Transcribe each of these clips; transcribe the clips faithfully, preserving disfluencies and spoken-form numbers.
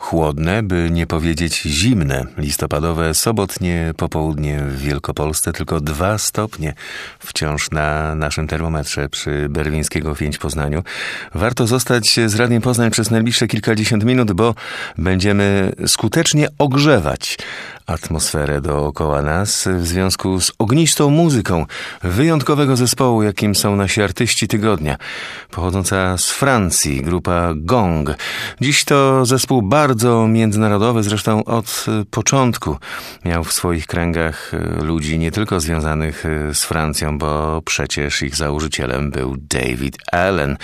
Chłodne, by nie powiedzieć zimne, listopadowe, sobotnie popołudnie w Wielkopolsce, tylko dwa stopnie wciąż na naszym termometrze przy Berwińskiego pięć w Poznaniu. Warto zostać z Radiem Poznań przez najbliższe kilkadziesiąt minut, bo będziemy skutecznie ogrzewać atmosferę dookoła nas w związku z ognistą muzyką wyjątkowego zespołu, jakim są nasi artyści tygodnia. Pochodząca z Francji, grupa Gong. Dziś to zespół bardzo międzynarodowy, zresztą od początku miał w swoich kręgach ludzi nie tylko związanych z Francją, bo przecież ich założycielem był David Allen.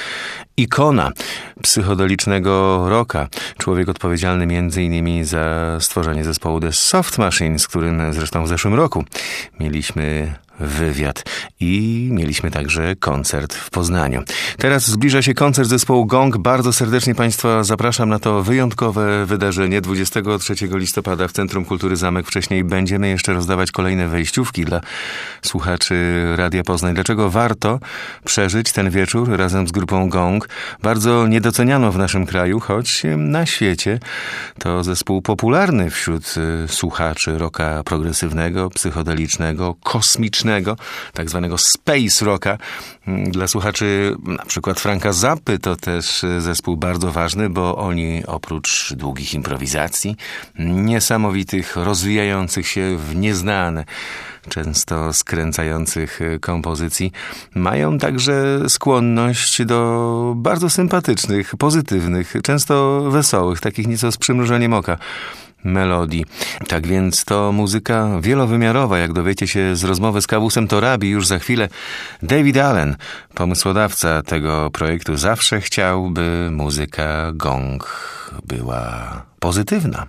Ikona psychodelicznego rocka. Człowiek odpowiedzialny między innymi za stworzenie zespołu The Soft Machine, z którym zresztą w zeszłym roku mieliśmy wywiad i mieliśmy także koncert w Poznaniu. Teraz zbliża się koncert zespołu Gong. Bardzo serdecznie Państwa zapraszam na to wyjątkowe wydarzenie dwudziestego trzeciego listopada w Centrum Kultury Zamek. Wcześniej będziemy jeszcze rozdawać kolejne wejściówki dla słuchaczy Radia Poznań. Dlaczego warto przeżyć ten wieczór razem z grupą Gong? Bardzo niedoceniano w naszym kraju, choć na świecie to zespół popularny wśród słuchaczy rocka progresywnego, psychodelicznego, kosmicznego, tak zwanego space rocka. Dla słuchaczy na przykład Franka Zappy to też zespół bardzo ważny, bo oni oprócz długich improwizacji, niesamowitych, rozwijających się w nieznane, często skręcających kompozycji, mają także skłonność do bardzo sympatycznych, pozytywnych, często wesołych, takich nieco z przymrużeniem oka melodii. Tak więc to muzyka wielowymiarowa, jak dowiecie się z rozmowy z Kawusem Torabi już za chwilę. David Allen, pomysłodawca tego projektu, zawsze chciał, by muzyka Gong była pozytywna,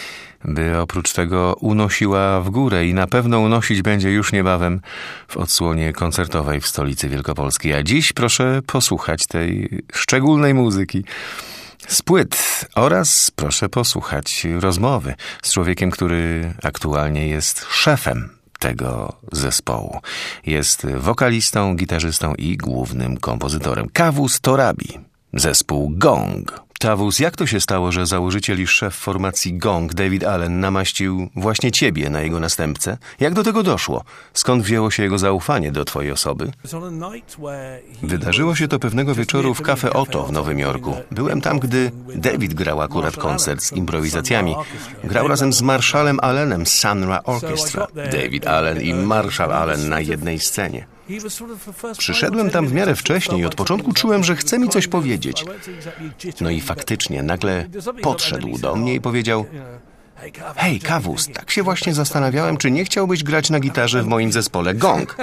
by oprócz tego unosiła w górę i na pewno unosić będzie już niebawem w odsłonie koncertowej w stolicy wielkopolskiej. A dziś proszę posłuchać tej szczególnej muzyki z płyt oraz proszę posłuchać rozmowy z człowiekiem, który aktualnie jest szefem tego zespołu. Jest wokalistą, gitarzystą i głównym kompozytorem. Kawus Torabi, zespół Gong. Kawus, jak to się stało, że założyciel i szef formacji Gong, David Allen, namaścił właśnie ciebie na jego następcę? Jak do tego doszło? Skąd wzięło się jego zaufanie do twojej osoby? Wydarzyło się to pewnego wieczoru w Cafe Otto w Nowym Jorku. Byłem tam, gdy David grał akurat koncert z improwizacjami. Grał razem z Marshallem Allenem z Sun Ra Orchestra. David Allen i Marshall Allen na jednej scenie. Przyszedłem tam w miarę wcześnie i od początku czułem, że chce mi coś powiedzieć. No i faktycznie nagle podszedł do mnie i powiedział: hej, Kawus, tak się właśnie zastanawiałem, czy nie chciałbyś grać na gitarze w moim zespole Gong.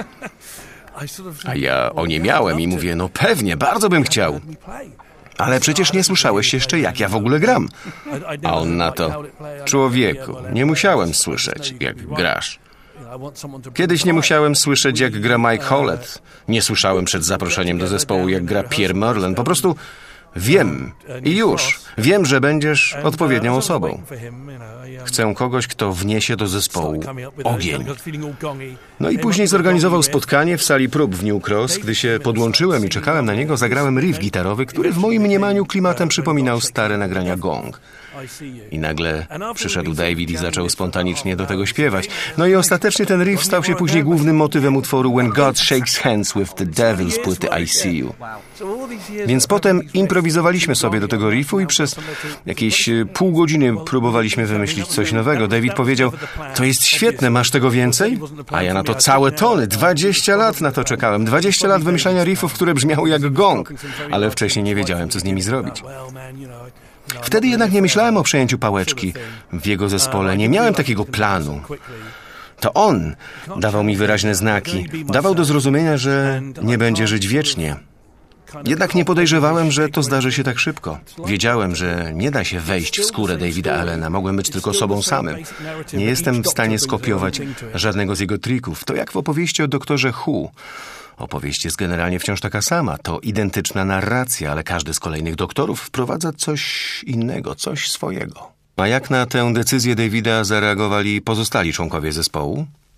A ja oniemiałem i mówię: no pewnie, bardzo bym chciał. Ale przecież nie słyszałeś jeszcze, jak ja w ogóle gram. A on na to: człowieku, nie musiałem słyszeć, jak grasz. Kiedyś nie musiałem słyszeć, jak gra Mike Hollett. Nie słyszałem przed zaproszeniem do zespołu, jak gra Pierre Merlin. Po prostu wiem i już. Wiem, że będziesz odpowiednią osobą. Chcę kogoś, kto wniesie do zespołu ogień. No i później zorganizował spotkanie w sali prób w New Cross. Gdy się podłączyłem i czekałem na niego, zagrałem riff gitarowy, który w moim mniemaniu klimatem przypominał stare nagrania Gong. I nagle przyszedł David i zaczął spontanicznie do tego śpiewać. No i ostatecznie ten riff stał się później głównym motywem utworu When God Shakes Hands with the Devil z płyty I See You. Więc potem improwizowaliśmy sobie do tego riffu i przez jakieś pół godziny próbowaliśmy wymyślić coś nowego. David powiedział: to jest świetne, masz tego więcej? A ja na to całe tony, dwadzieścia lat na to czekałem. dwadzieścia lat wymyślania riffów, które brzmiały jak gong. Ale wcześniej nie wiedziałem, co z nimi zrobić. Wtedy jednak nie myślałem o przejęciu pałeczki w jego zespole. Nie miałem takiego planu. To on dawał mi wyraźne znaki. Dawał do zrozumienia, że nie będzie żyć wiecznie. Jednak nie podejrzewałem, że to zdarzy się tak szybko. Wiedziałem, że nie da się wejść w skórę Davida Allena. Mogłem być tylko sobą samym. Nie jestem w stanie skopiować żadnego z jego trików. To jak w opowieści o doktorze Who. Opowieść jest generalnie wciąż taka sama. To identyczna narracja, ale każdy z kolejnych doktorów wprowadza coś innego, coś swojego. A jak na tę decyzję Davida zareagowali pozostali członkowie zespołu?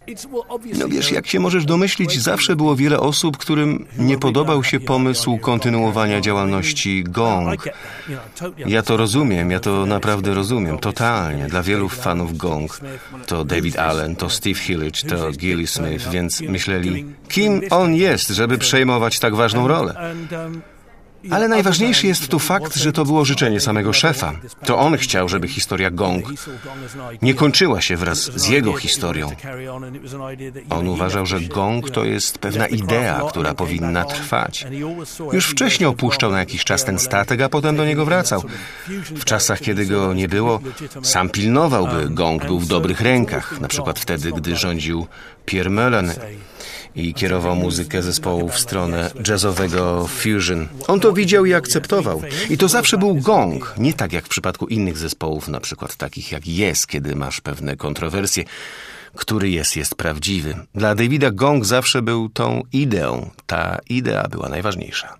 No wiesz, jak się możesz domyślić, zawsze było wiele osób, którym nie podobał się pomysł kontynuowania działalności Gong. Ja to rozumiem, ja to naprawdę rozumiem, totalnie. Dla wielu fanów Gong to David Allen, to Steve Hillage, to Gilly Smith, więc myśleli, kim on jest, żeby przejmować tak ważną rolę. Ale najważniejszy jest tu fakt, że to było życzenie samego szefa. To on chciał, żeby historia Gong nie kończyła się wraz z jego historią. On uważał, że Gong to jest pewna idea, która powinna trwać. Już wcześniej opuszczał na jakiś czas ten statek, a potem do niego wracał. W czasach, kiedy go nie było, sam pilnował, by Gong był w dobrych rękach. Na przykład wtedy, gdy rządził Pierre Mullen i kierował muzykę zespołu w stronę jazzowego fusion. On to widział i akceptował. I to zawsze był Gong, nie tak jak w przypadku innych zespołów, na przykład takich jak Yes, kiedy masz pewne kontrowersje. Który Yes jest prawdziwy. Dla Davida Gong zawsze był tą ideą. Ta idea była najważniejsza.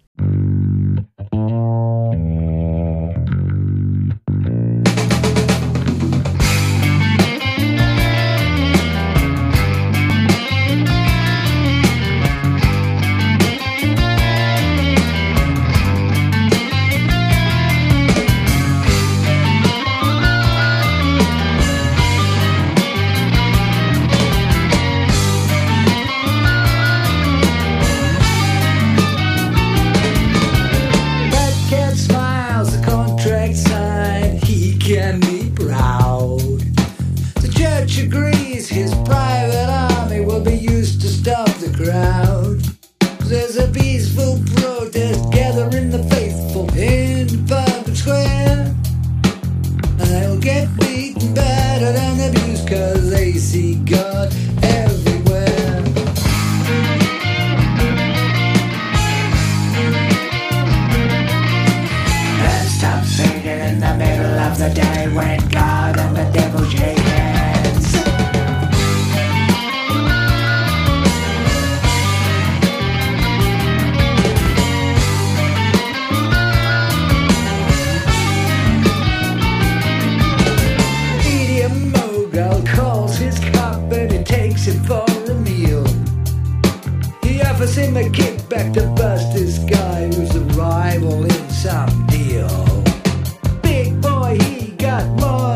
Big boy, he got more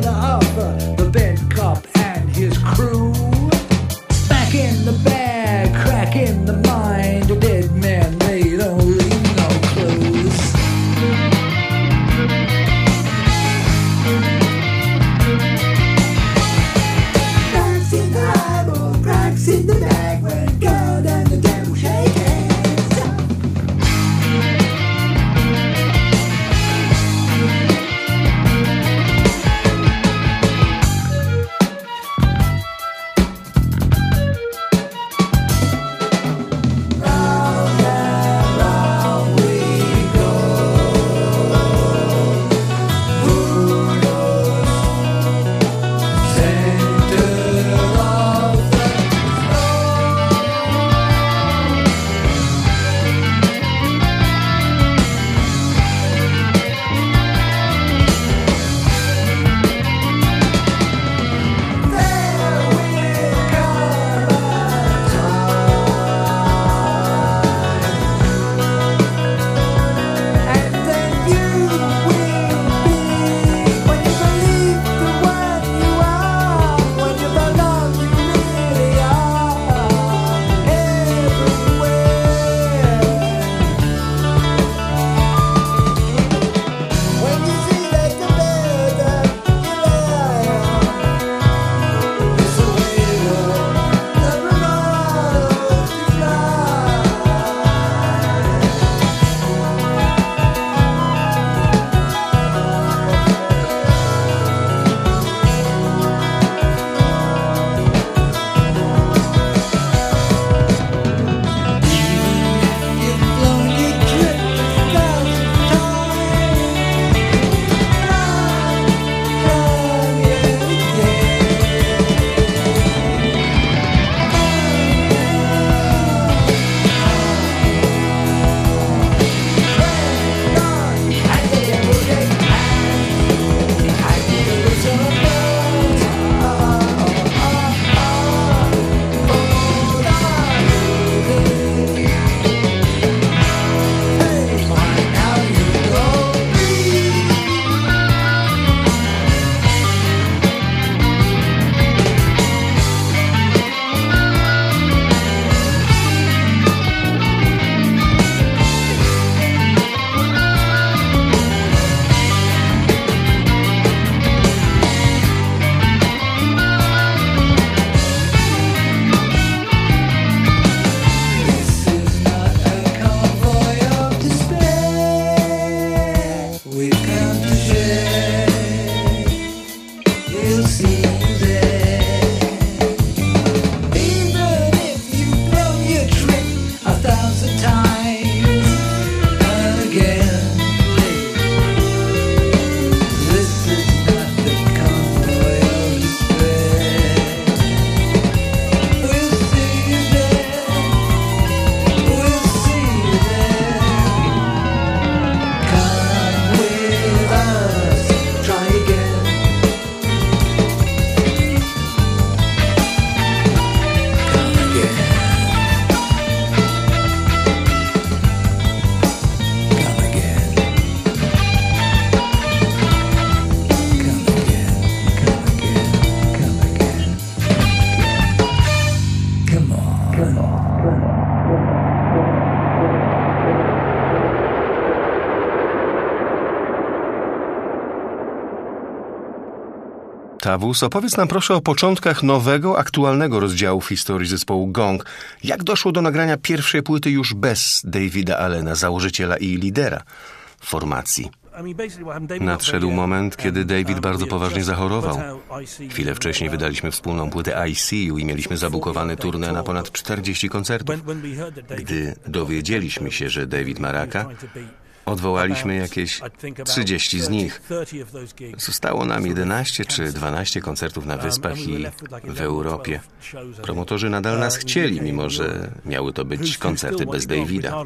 Tawus, opowiedz nam proszę o początkach nowego, aktualnego rozdziału w historii zespołu Gong. Jak doszło do nagrania pierwszej płyty już bez Davida Allena, założyciela i lidera formacji? Nadszedł moment, kiedy David bardzo poważnie zachorował. Chwilę wcześniej wydaliśmy wspólną płytę I C U i mieliśmy zabukowany turnę na ponad czterdzieści koncertów. Gdy dowiedzieliśmy się, że David ma raka, odwołaliśmy jakieś trzydzieści z nich. Zostało nam jedenaście czy dwanaście koncertów na Wyspach i w Europie. Promotorzy nadal nas chcieli, mimo że miały to być koncerty bez Davida.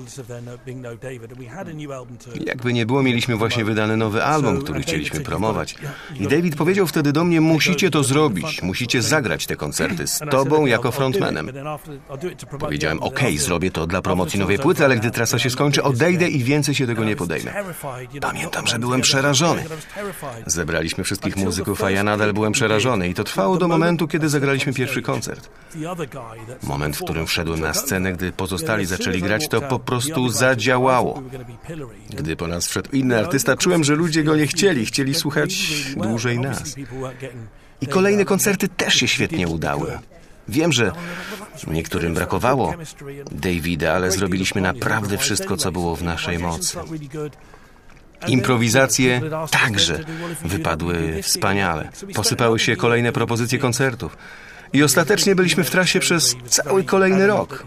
Jakby nie było, mieliśmy właśnie wydany nowy album, który chcieliśmy promować. I David powiedział wtedy do mnie: musicie to zrobić, musicie zagrać te koncerty z tobą jako frontmanem. Powiedziałem: okej, zrobię to dla promocji nowej płyty, ale gdy trasa się skończy, odejdę i więcej się tego nie podejmę. Pamiętam, że byłem przerażony. Zebraliśmy wszystkich muzyków, a ja nadal byłem przerażony i to trwało do momentu, kiedy zagraliśmy pierwszy koncert. Moment, w którym wszedłem na scenę, gdy pozostali zaczęli grać, to po prostu zadziałało. Gdy po nas wszedł inny artysta, czułem, że ludzie go nie chcieli, chcieli słuchać dłużej nas. I kolejne koncerty też się świetnie udały. Wiem, że niektórym brakowało Davida, ale zrobiliśmy naprawdę wszystko, co było w naszej mocy. Improwizacje także wypadły wspaniale. Posypały się kolejne propozycje koncertów. I ostatecznie byliśmy w trasie przez cały kolejny rok.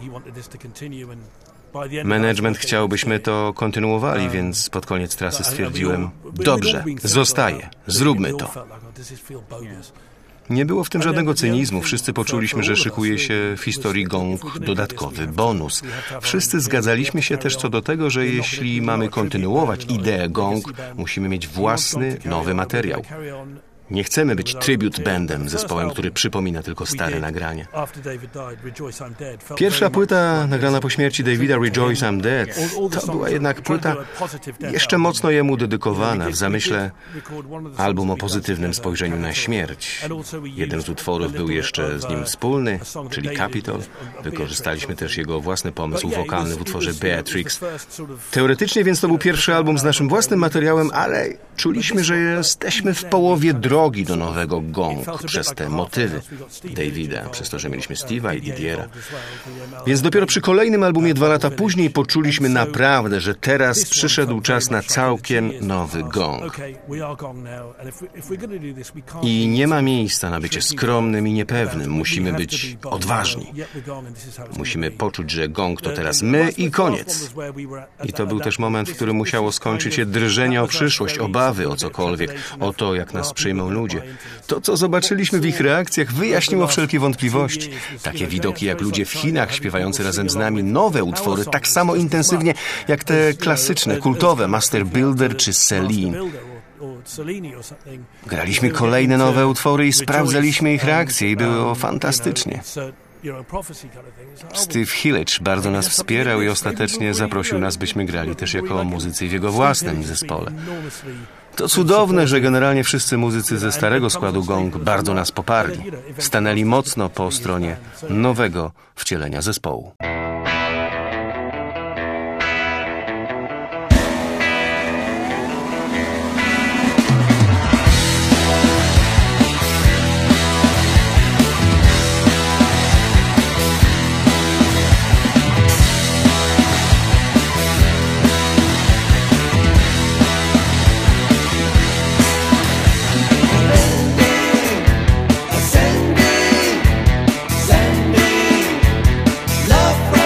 Management chciał, byśmy to kontynuowali, więc pod koniec trasy stwierdziłem: dobrze, zostaję, zróbmy to. Nie było w tym żadnego cynizmu. Wszyscy poczuliśmy, że szykuje się w historii Gong dodatkowy bonus. Wszyscy zgadzaliśmy się też co do tego, że jeśli mamy kontynuować ideę Gong, musimy mieć własny, nowy materiał. Nie chcemy być tribute bandem, zespołem, który przypomina tylko stare nagrania. Pierwsza płyta nagrana po śmierci Davida, Rejoice I'm Dead, to była jednak płyta jeszcze mocno jemu dedykowana, w zamyśle album o pozytywnym spojrzeniu na śmierć. Jeden z utworów był jeszcze z nim wspólny, czyli Capitol. Wykorzystaliśmy też jego własny pomysł wokalny w utworze Beatrix. Teoretycznie więc to był pierwszy album z naszym własnym materiałem, ale czuliśmy, że jesteśmy w połowie drogi drogi do nowego Gong przez te motywy Davida, przez to, że mieliśmy Steve'a i Didiera. Więc dopiero przy kolejnym albumie dwa lata później poczuliśmy naprawdę, że teraz przyszedł czas na całkiem nowy Gong. I nie ma miejsca na bycie skromnym i niepewnym. Musimy być odważni. Musimy poczuć, że Gong to teraz my i koniec. I to był też moment, w którym musiało skończyć się drżenie o przyszłość, obawy o cokolwiek, o to, jak nas przyjmą ludzie. To, co zobaczyliśmy w ich reakcjach, wyjaśniło wszelkie wątpliwości. Takie widoki jak ludzie w Chinach śpiewający razem z nami nowe utwory tak samo intensywnie jak te klasyczne, kultowe Master Builder czy Celine. Graliśmy kolejne nowe utwory i sprawdzaliśmy ich reakcje i było fantastycznie. Steve Hillage bardzo nas wspierał i ostatecznie zaprosił nas, byśmy grali też jako muzycy w jego własnym zespole. To cudowne, że generalnie wszyscy muzycy ze starego składu Gong bardzo nas poparli. Stanęli mocno po stronie nowego wcielenia zespołu. Love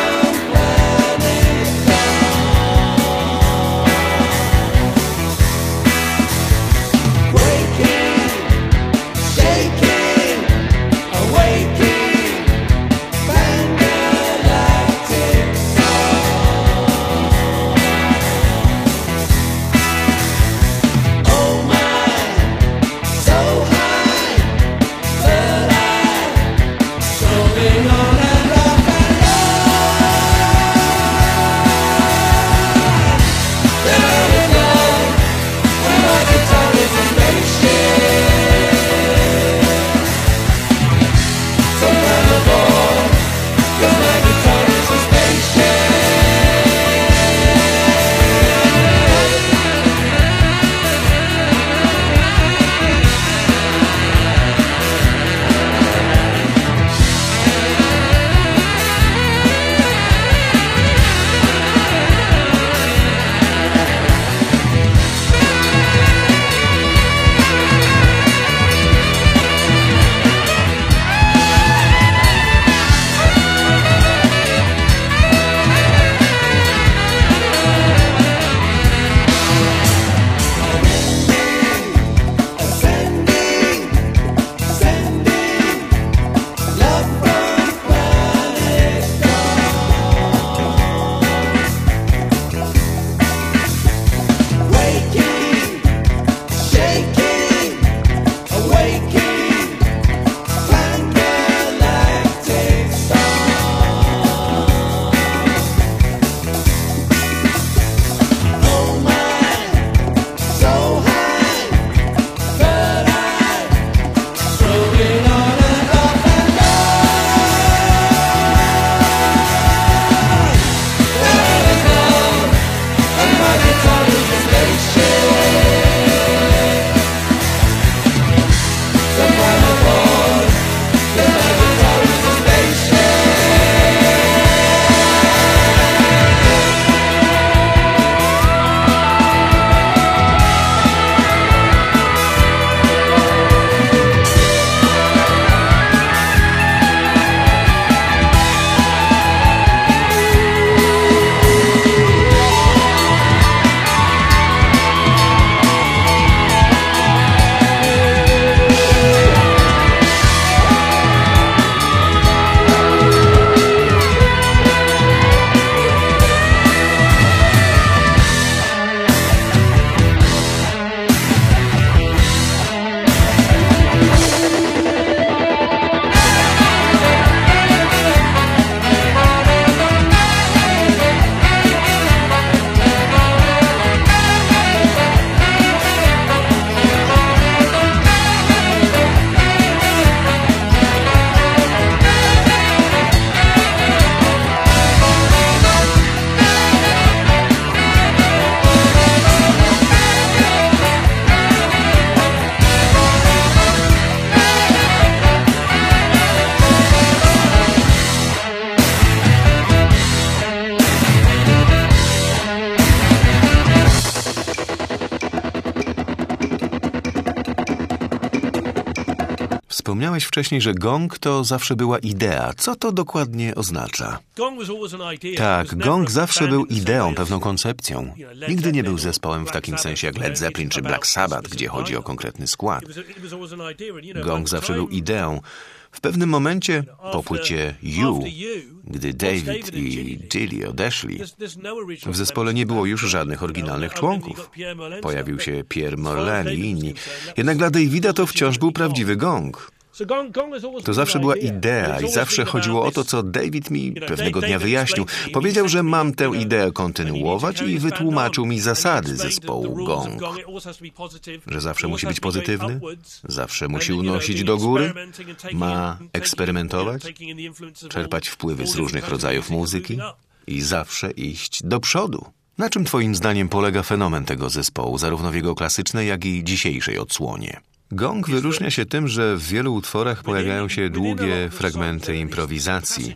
Wspomniałeś wcześniej, że gong to zawsze była idea. Co to dokładnie oznacza? Tak, gong zawsze był ideą, pewną koncepcją. Nigdy nie był zespołem w takim sensie jak Led Zeppelin czy Black Sabbath, gdzie chodzi o konkretny skład. Gong zawsze był ideą. W pewnym momencie, po płycie You, gdy David i Dilly odeszli, w zespole nie było już żadnych oryginalnych członków. Pojawił się Pierre Morlaine i inni. Jednak dla Davida to wciąż był prawdziwy gong. To zawsze była idea i zawsze chodziło o to, co David mi pewnego dnia wyjaśnił. Powiedział, że mam tę ideę kontynuować i wytłumaczył mi zasady zespołu gong. Że zawsze musi być pozytywny, zawsze musi unosić do góry, ma eksperymentować, czerpać wpływy z różnych rodzajów muzyki i zawsze iść do przodu. Na czym twoim zdaniem polega fenomen tego zespołu, zarówno w jego klasycznej, jak i dzisiejszej odsłonie? Gong wyróżnia się tym, że w wielu utworach pojawiają się długie fragmenty improwizacji.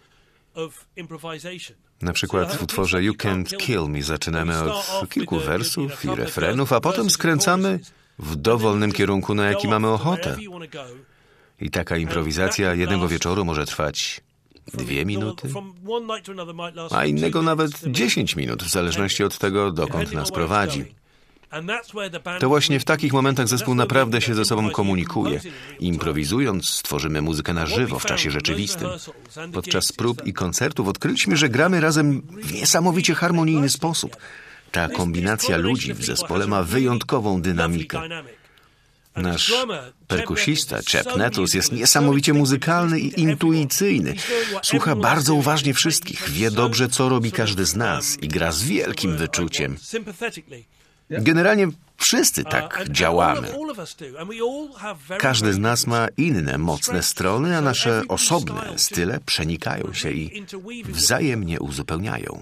Na przykład w utworze You Can't Kill Me zaczynamy od kilku wersów i refrenów, a potem skręcamy w dowolnym kierunku, na jaki mamy ochotę. I taka improwizacja jednego wieczoru może trwać dwie minuty, a innego nawet dziesięć minut, w zależności od tego, dokąd nas prowadzi. To właśnie w takich momentach zespół naprawdę się ze sobą komunikuje. Improwizując, stworzymy muzykę na żywo, w czasie rzeczywistym. Podczas prób i koncertów odkryliśmy, że gramy razem w niesamowicie harmonijny sposób. Ta kombinacja ludzi w zespole ma wyjątkową dynamikę. Nasz perkusista, Chap Nettles, jest niesamowicie muzykalny i intuicyjny. Słucha bardzo uważnie wszystkich, wie dobrze, co robi każdy z nas i gra z wielkim wyczuciem. Generalnie wszyscy tak działamy. Każdy z nas ma inne mocne strony, a nasze osobne style przenikają się i wzajemnie uzupełniają.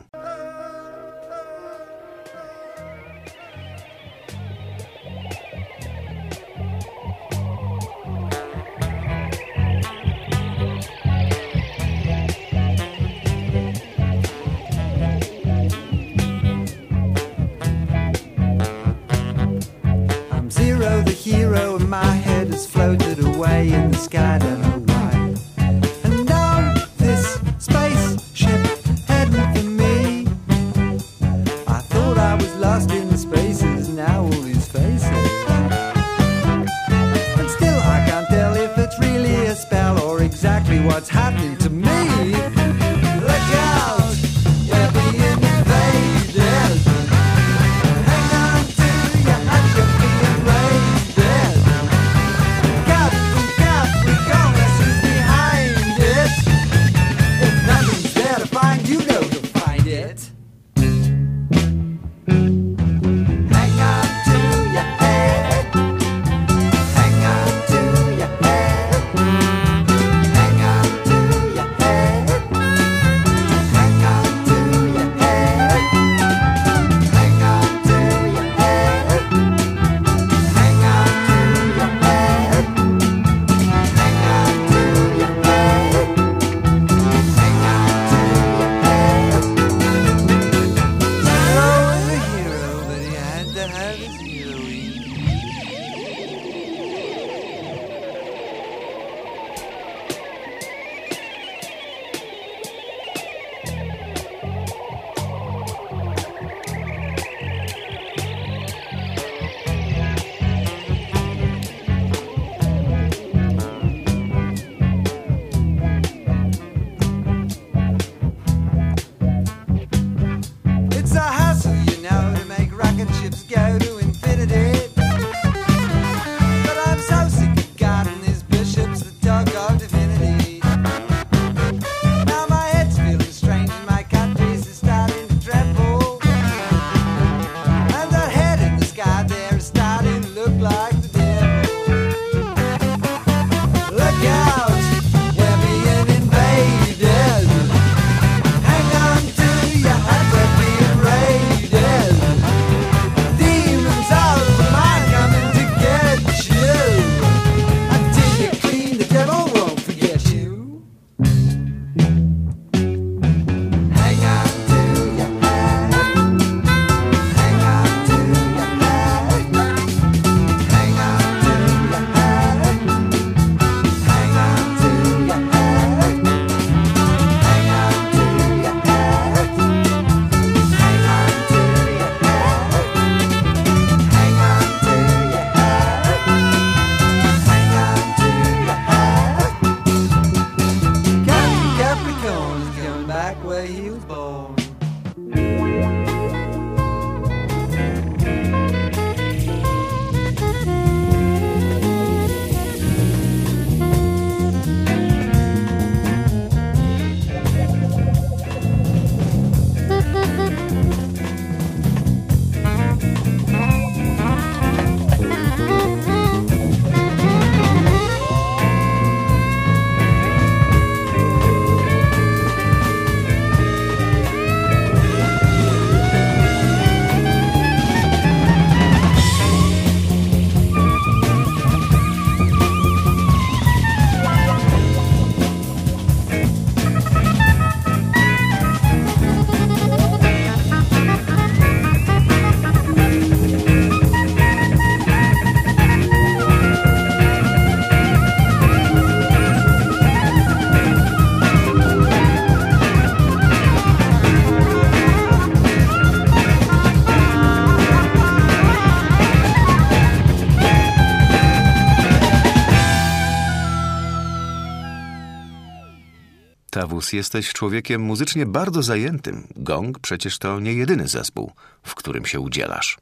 The hero in my head has floated away in the sky, don't know why. And on this spaceship heading for me, I thought I was lost in the spaces, now all these faces. And still I can't tell if it's really a spell or exactly what's happening to me. Look out, you're being invaded. Hang on to your hands, you're being raided. Captain Capricornus is behind it. If nothing's there to find, you know to find it. Hang on to your head. Hang on to your head. Hang on to your Tawus, jesteś człowiekiem muzycznie bardzo zajętym. Gong przecież to nie jedyny zespół, w którym się udzielasz.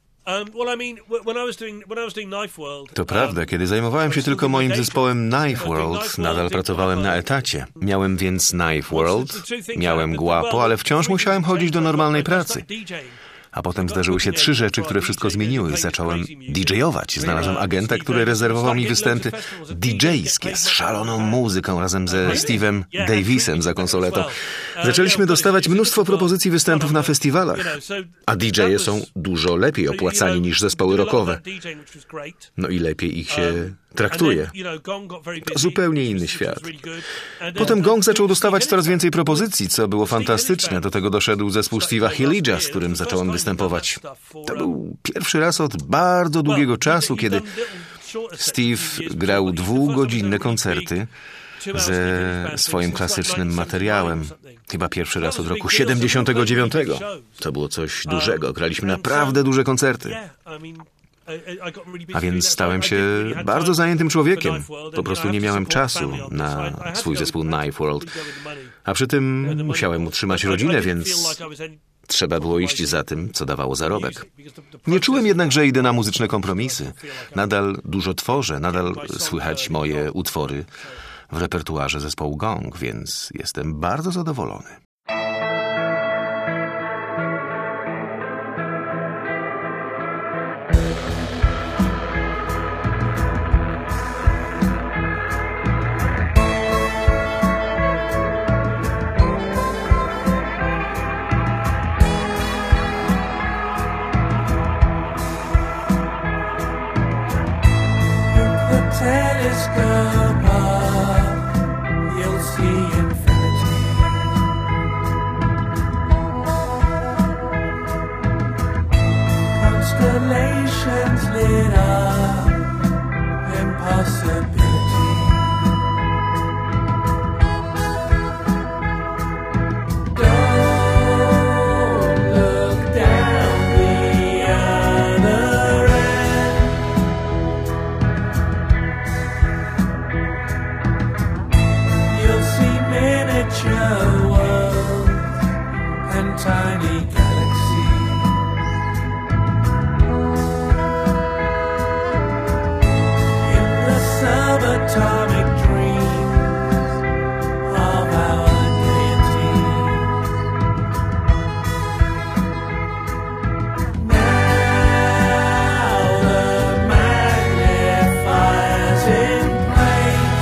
To prawda, kiedy zajmowałem się tylko moim zespołem Knife World, nadal pracowałem na etacie. Miałem więc Knife World, miałem Guapo, ale wciąż musiałem chodzić do normalnej pracy. A potem zdarzyły się trzy rzeczy, które wszystko zmieniły. Zacząłem didżejować. Znalazłem agenta, który rezerwował mi występy didżejskie z szaloną muzyką razem ze Steve'em Davisem za konsoletą. Zaczęliśmy dostawać mnóstwo propozycji występów na festiwalach. A didżeje są dużo lepiej opłacani niż zespoły rockowe. No i lepiej ich się traktuje. To zupełnie inny świat. Potem Gong zaczął dostawać coraz więcej propozycji, co było fantastyczne. Do tego doszedł zespół Steve'a Hillidge'a, z którym zacząłem występować. To był pierwszy raz od bardzo długiego czasu, kiedy Steve grał dwugodzinne koncerty ze swoim klasycznym materiałem. Chyba pierwszy raz od roku siedemdziesiątego dziewiątego. To było coś dużego. Graliśmy naprawdę duże koncerty. A więc stałem się bardzo zajętym człowiekiem. Po prostu nie miałem czasu na swój zespół Knife World. A przy tym musiałem utrzymać rodzinę, więc trzeba było iść za tym, co dawało zarobek. Nie czułem jednak, że idę na muzyczne kompromisy. Nadal dużo tworzę, nadal słychać moje utwory w repertuarze zespołu Gong, więc jestem bardzo zadowolony. Telescope up, you'll see infinity. Constellations lit up, impossibility. Don't look down the other end. Miniature world and tiny galaxy. In the subatomic dreams of our deity. Now the magnifier's in place.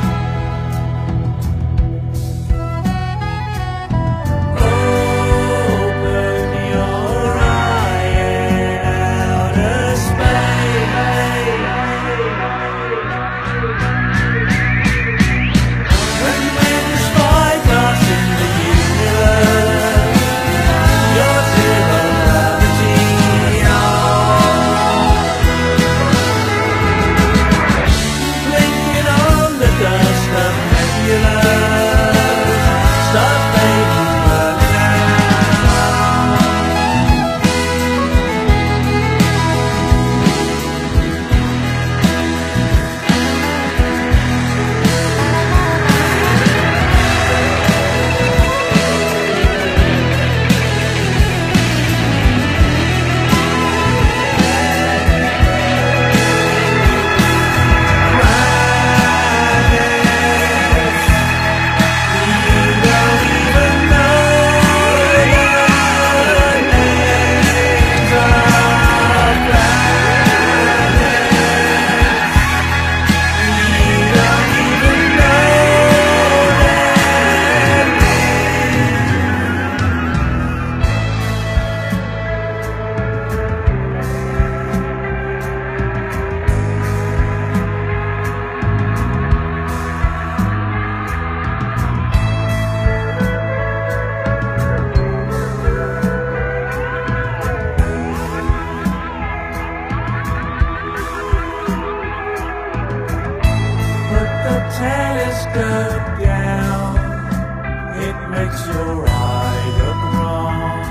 Telescope down, it makes your eye look wrong.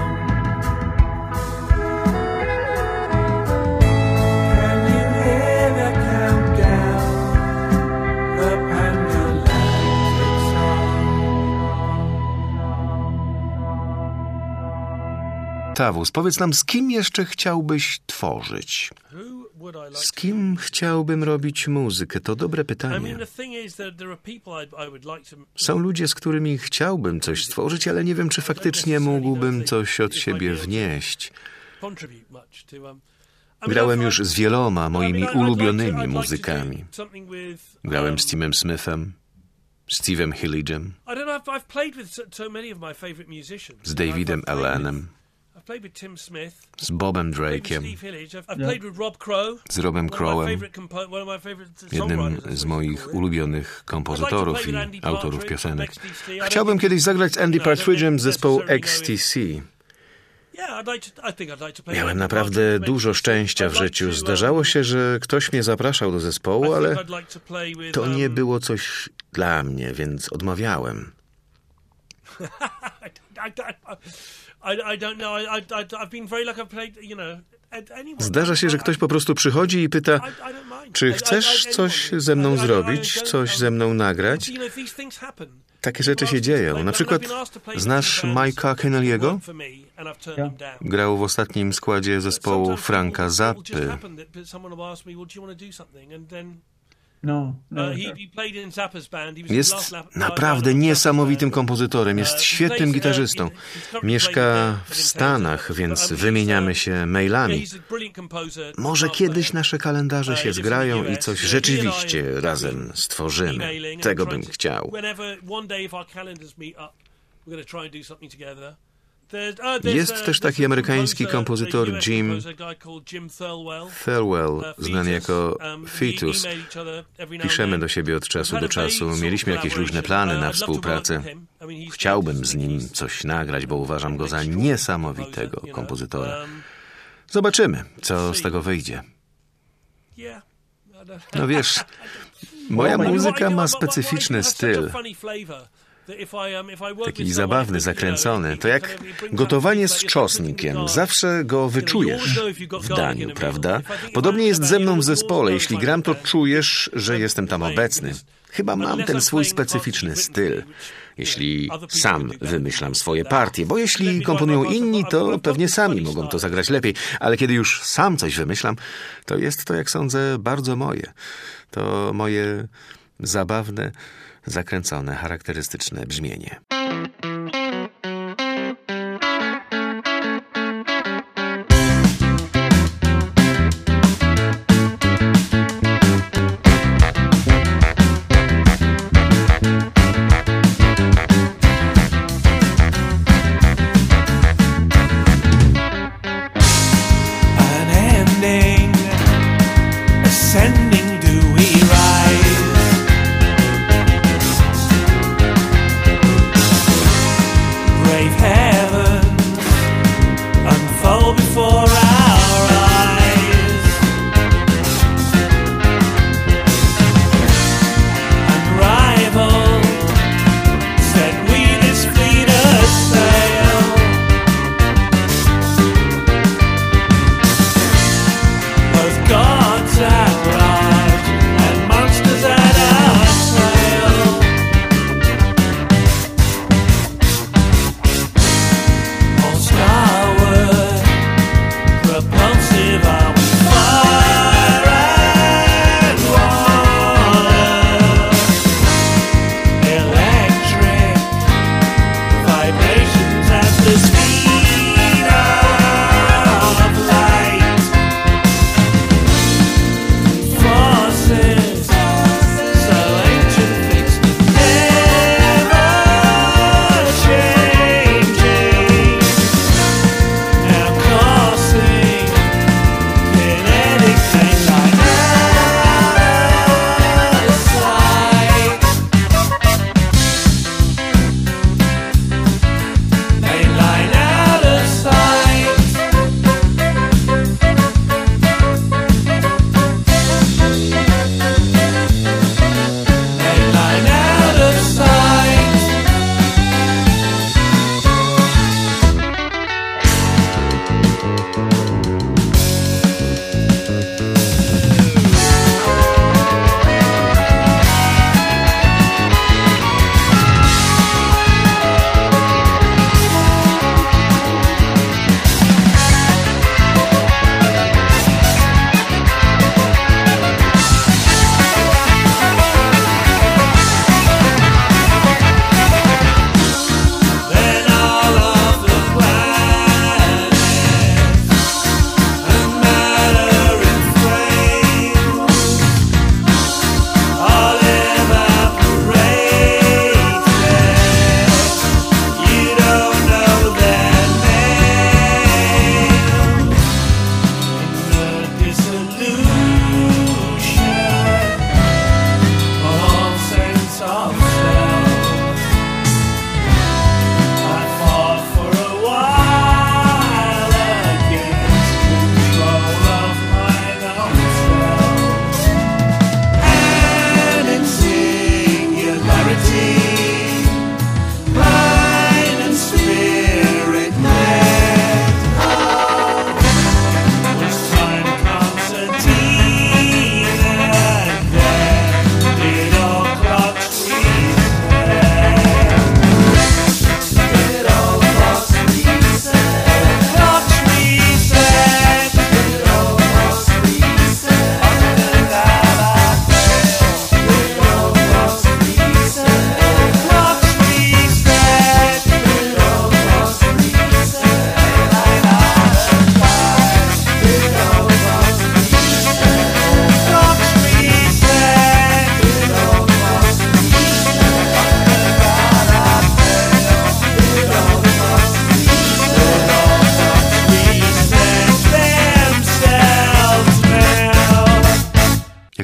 Can you hear the countdown? The pendulum ticks on. Octavus, powiedz nam, z kim jeszcze chciałbyś tworzyć? Z kim chciałbym robić muzykę? To dobre pytanie. Są ludzie, z którymi chciałbym coś stworzyć, ale nie wiem, czy faktycznie mógłbym coś od siebie wnieść. Grałem już z wieloma moimi ulubionymi muzykami. Grałem z Timem Smithem, Steve'em Hilligem, z Davidem Allenem, z Bobem Drake'iem, z Robem Crowem, jednym z moich ulubionych kompozytorów i autorów piosenek. Chciałbym kiedyś zagrać z Andy Partridge'em z zespołu X T C. Miałem naprawdę dużo szczęścia w życiu. Zdarzało się, że ktoś mnie zapraszał do zespołu, ale to nie było coś dla mnie, więc odmawiałem. Zdarza się, że ktoś po prostu przychodzi i pyta, czy chcesz coś ze mną zrobić, coś ze mną nagrać? Takie rzeczy się dzieją. Na przykład, znasz Mike'a Kennelly'ego? Grał w ostatnim składzie zespołu Franka Zappy. No, no. Jest naprawdę niesamowitym kompozytorem, jest świetnym gitarzystą. Mieszka w Stanach, więc wymieniamy się mailami. Może kiedyś nasze kalendarze się zgrają i coś rzeczywiście razem stworzymy. Tego bym chciał. Jest też taki amerykański kompozytor Jim Thirlwell, znany jako Fetus. Piszemy do siebie od czasu do czasu. Mieliśmy jakieś różne plany na współpracę. Chciałbym z nim coś nagrać, bo uważam go za niesamowitego kompozytora. Zobaczymy, co z tego wyjdzie. No wiesz, moja muzyka ma specyficzny styl. Taki zabawny, zakręcony. To jak gotowanie z czosnkiem. Zawsze go wyczujesz w daniu, prawda? Podobnie jest ze mną w zespole. Jeśli gram, to czujesz, że jestem tam obecny. Chyba mam ten swój specyficzny styl. Jeśli sam wymyślam swoje partie, bo jeśli komponują inni, to pewnie sami mogą to zagrać lepiej. Ale kiedy już sam coś wymyślam, to jest to, jak sądzę, bardzo moje. To moje zabawne, zakręcone, charakterystyczne brzmienie. Unending, ascending, do we rise?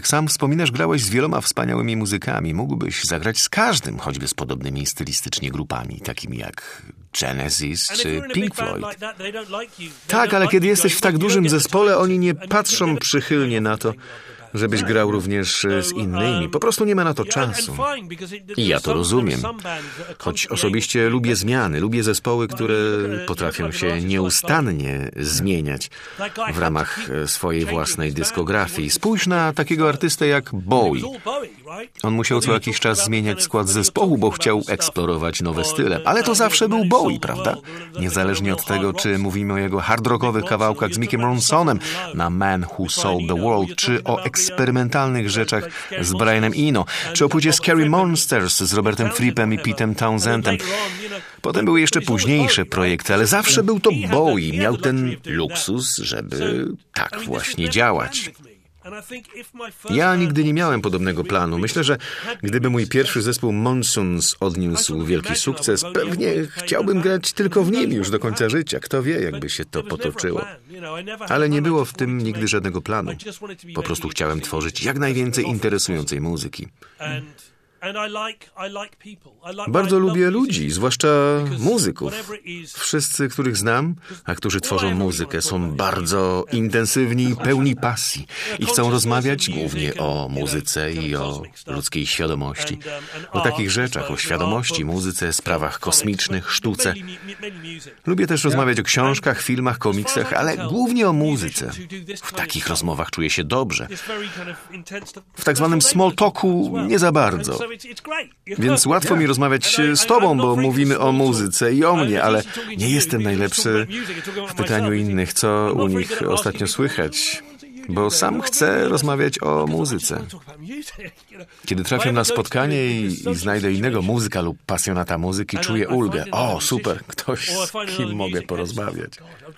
jak sam wspominasz, grałeś z wieloma wspaniałymi muzykami. Mógłbyś zagrać z każdym, choćby z podobnymi stylistycznie grupami, takimi jak Genesis czy Pink Floyd. Tak, ale kiedy jesteś w tak dużym zespole, oni nie patrzą przychylnie na to, żebyś grał również z innymi. Po prostu nie ma na to czasu. I ja to rozumiem. Choć osobiście lubię zmiany, lubię zespoły, które potrafią się nieustannie zmieniać w ramach swojej własnej dyskografii. Spójrz na takiego artystę jak Bowie. On musiał co jakiś czas zmieniać skład zespołu, bo chciał eksplorować nowe style. Ale to zawsze był Bowie, prawda? Niezależnie od tego, czy mówimy o jego hard rockowych kawałkach z Mickiem Ronsonem na Man Who Sold the World, czy o eksperymentalnych rzeczach z Brianem Eno, czy o płycie Scary Monsters z Robertem Frippem i Petem Townsendem. Potem były jeszcze późniejsze projekty, ale zawsze był to Bowie. Miał ten luksus, żeby tak właśnie działać. Ja nigdy nie miałem podobnego planu. Myślę, że gdyby mój pierwszy zespół Monsoons odniósł wielki sukces, pewnie chciałbym grać tylko w nim już do końca życia. Kto wie, jakby się to potoczyło. Ale nie było w tym nigdy żadnego planu. Po prostu chciałem tworzyć jak najwięcej interesującej muzyki. Bardzo lubię ludzi, zwłaszcza muzyków. Wszyscy, których znam, a którzy tworzą muzykę, są bardzo intensywni i pełni pasji i chcą rozmawiać głównie o muzyce i o ludzkiej świadomości. O takich rzeczach, o świadomości, muzyce, sprawach kosmicznych, sztuce. Lubię też rozmawiać o książkach, filmach, komiksach, ale głównie o muzyce. W takich rozmowach czuję się dobrze. W tak zwanym small talku nie za bardzo. Więc łatwo mi rozmawiać z tobą, bo mówimy o muzyce i o mnie, ale nie jestem najlepszy w pytaniu innych, co u nich ostatnio słychać, bo sam chcę rozmawiać o muzyce. Kiedy trafię na spotkanie i, i znajdę innego muzyka lub pasjonata muzyki, czuję ulgę. O, super, ktoś, z kim mogę porozmawiać.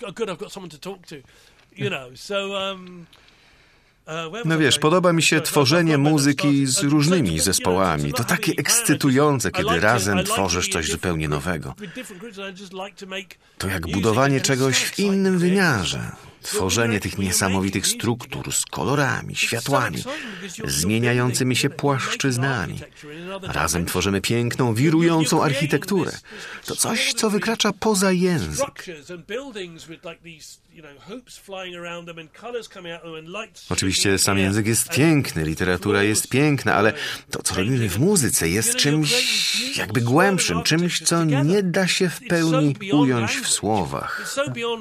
No wiesz, podoba mi się tworzenie muzyki z różnymi zespołami. To takie ekscytujące, kiedy razem tworzysz coś zupełnie nowego. To jak budowanie czegoś w innym wymiarze. Tworzenie tych niesamowitych struktur z kolorami, światłami, zmieniającymi się płaszczyznami. Razem tworzymy piękną, wirującą architekturę. To coś, co wykracza poza język. Oczywiście sam język jest piękny, literatura jest piękna, ale to, co robimy w muzyce, jest czymś jakby głębszym, czymś, co nie da się w pełni ująć w słowach.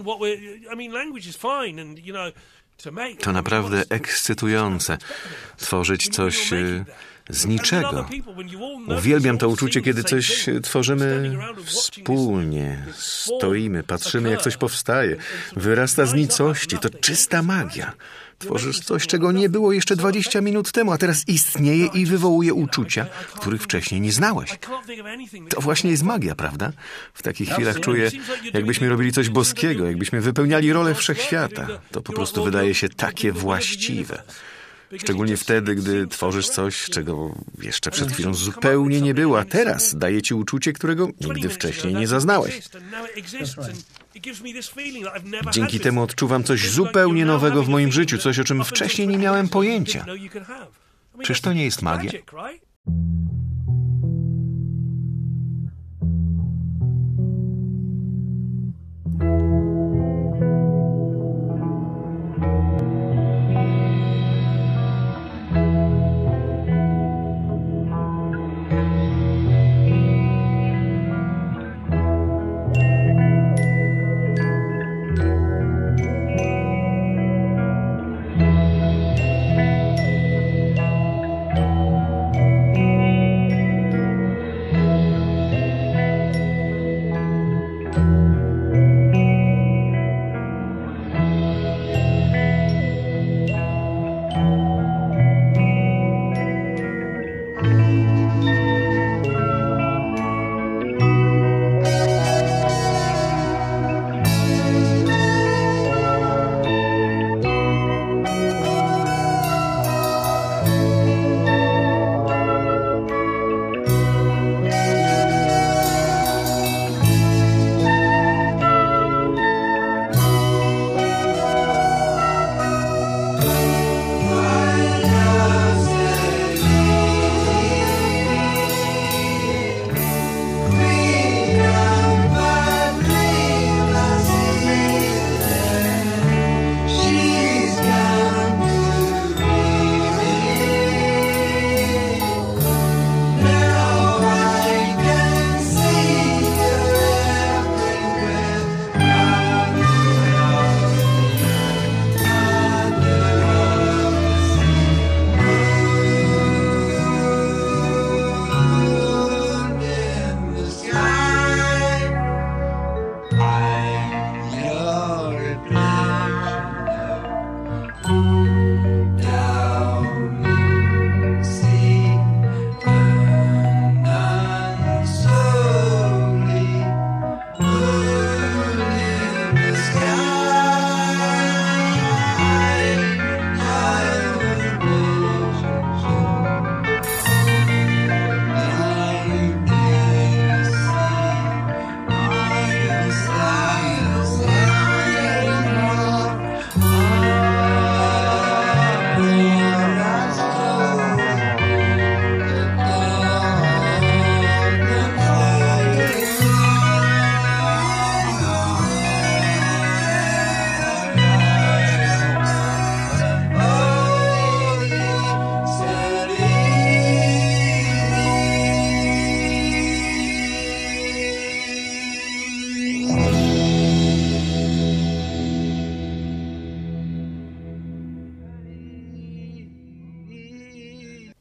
To naprawdę ekscytujące, tworzyć coś z niczego. Uwielbiam to uczucie, kiedy coś tworzymy wspólnie. Stoimy, patrzymy, jak coś powstaje. Wyrasta z nicości. To czysta magia. Tworzysz coś, czego nie było jeszcze dwadzieścia minut temu, a teraz istnieje i wywołuje uczucia, których wcześniej nie znałeś. To właśnie jest magia, prawda? W takich chwilach czuję, jakbyśmy robili coś boskiego, jakbyśmy wypełniali rolę wszechświata. To po prostu wydaje się takie właściwe. Szczególnie wtedy, gdy tworzysz coś, czego jeszcze przed chwilą zupełnie nie było, a teraz daje ci uczucie, którego nigdy wcześniej nie zaznałeś. Dzięki temu odczuwam coś zupełnie nowego w moim życiu, coś, o czym wcześniej nie miałem pojęcia. Czyż to nie jest magia?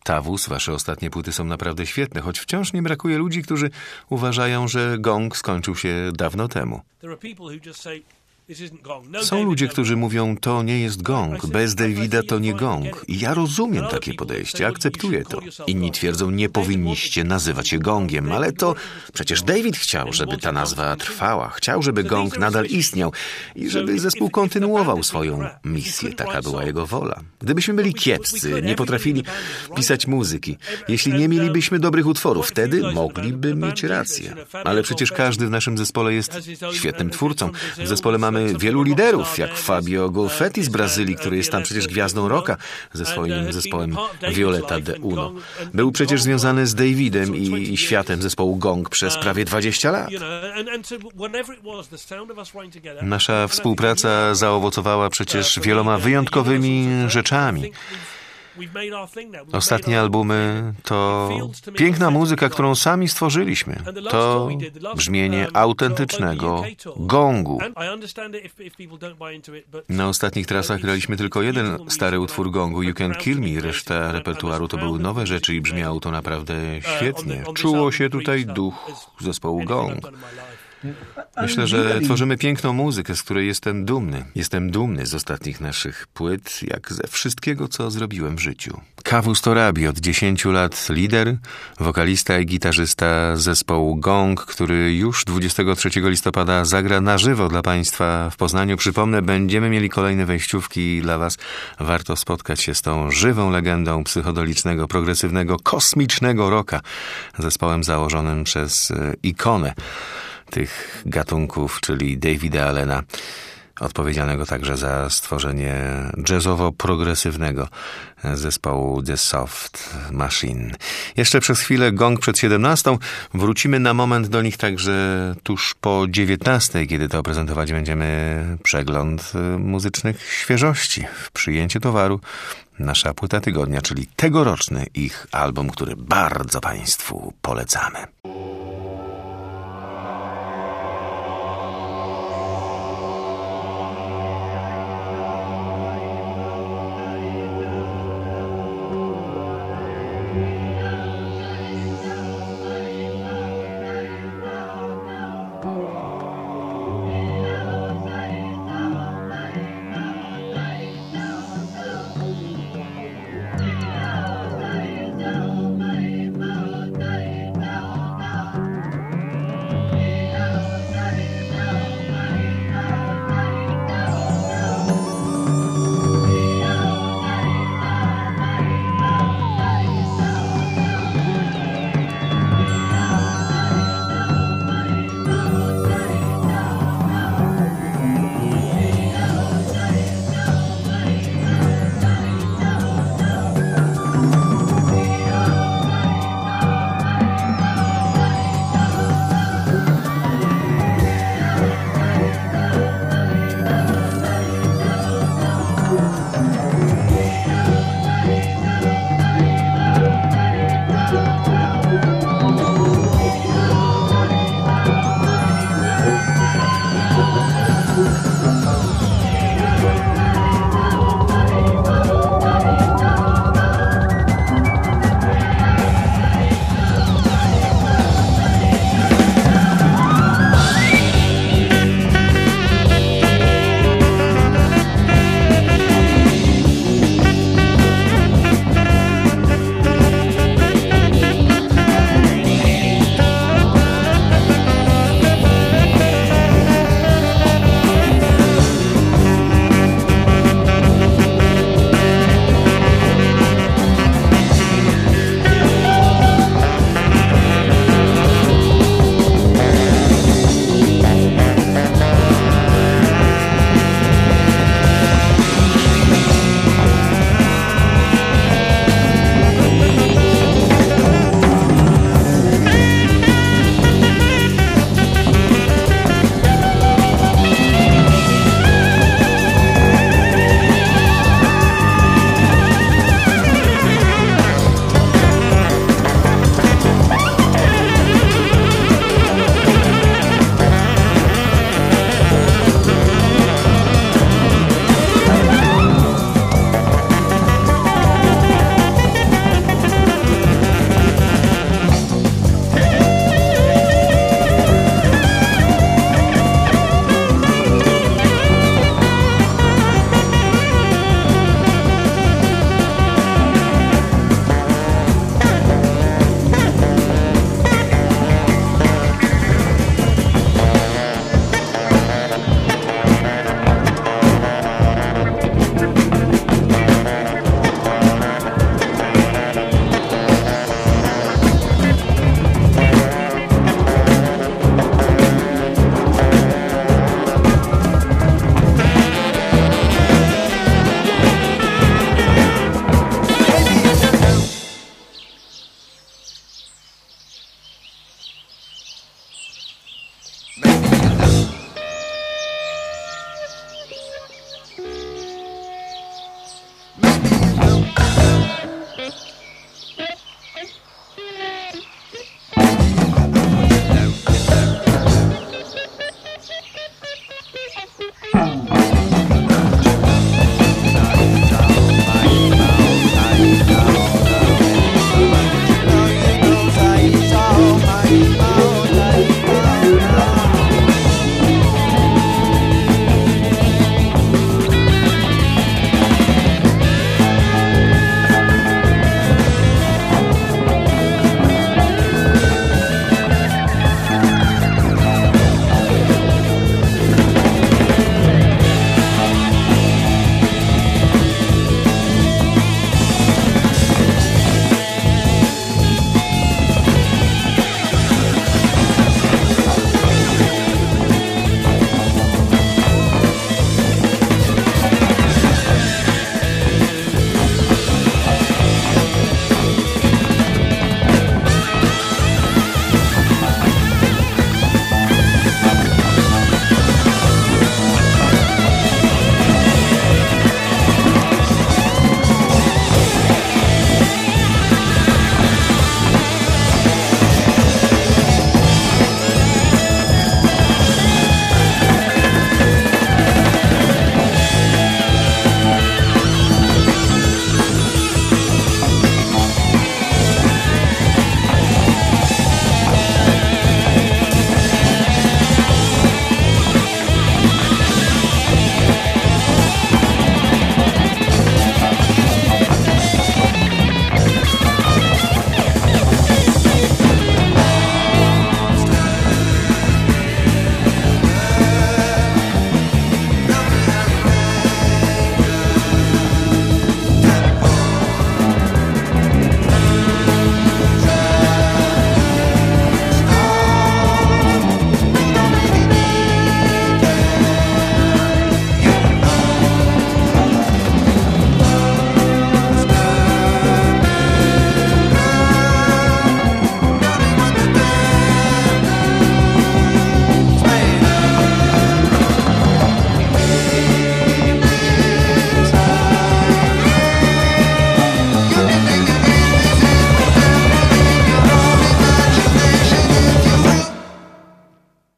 Tawus, wasze ostatnie płyty są naprawdę świetne, choć wciąż nie brakuje ludzi, którzy uważają, że gong skończył się dawno temu. Są ludzie, którzy mówią, to nie jest gong, bez Davida to nie gong. I ja rozumiem takie podejście, akceptuję to. Inni twierdzą, nie powinniście nazywać się gongiem, ale to przecież David chciał, żeby ta nazwa trwała. Chciał, żeby gong nadal istniał i żeby zespół kontynuował swoją misję. Taka była jego wola. Gdybyśmy byli kiepscy, nie potrafili pisać muzyki, jeśli nie mielibyśmy dobrych utworów, wtedy mogliby mieć rację. Ale przecież każdy w naszym zespole jest świetnym twórcą. W zespole mamy wielu liderów, jak Fabio Golfetti z Brazylii, który jest tam przecież gwiazdą rocka ze swoim zespołem Violeta de Uno. Był przecież związany z Davidem i światem zespołu Gong przez prawie dwadzieścia lat. Nasza współpraca zaowocowała przecież wieloma wyjątkowymi rzeczami. Ostatnie albumy to piękna muzyka, którą sami stworzyliśmy. To brzmienie autentycznego gongu. Na ostatnich trasach graliśmy tylko jeden stary utwór gongu, You Can Kill Me. Reszta repertuaru to były nowe rzeczy i brzmiało to naprawdę świetnie. Czuło się tutaj duch zespołu Gong. Myślę, że tworzymy piękną muzykę, z której jestem dumny. Jestem dumny z ostatnich naszych płyt, jak ze wszystkiego, co zrobiłem w życiu. Kavus Torabi, od dziesięciu lat lider, wokalista i gitarzysta zespołu Gong, który już dwudziestego trzeciego listopada zagra na żywo dla Państwa w Poznaniu. Przypomnę, będziemy mieli kolejne wejściówki dla Was. Warto spotkać się z tą żywą legendą psychodelicznego, progresywnego, kosmicznego rocka, zespołem założonym przez ikonę tych gatunków, czyli Davida Allena, odpowiedzialnego także za stworzenie jazzowo-progresywnego zespołu The Soft Machine. Jeszcze przez chwilę Gong przed siedemnastą. Wrócimy na moment do nich także tuż po dziewiętnastej, kiedy to prezentować będziemy przegląd muzycznych świeżości w Przyjęciu Towaru. Nasza płyta tygodnia, czyli tegoroczny ich album, który bardzo Państwu polecamy.